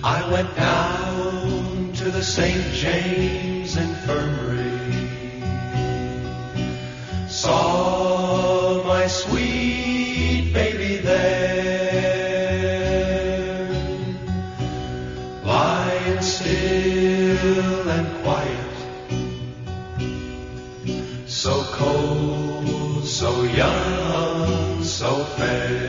I went down to the St. James Infirmary, saw my sweet baby there, lying still and quiet, so cold, so young, so fair.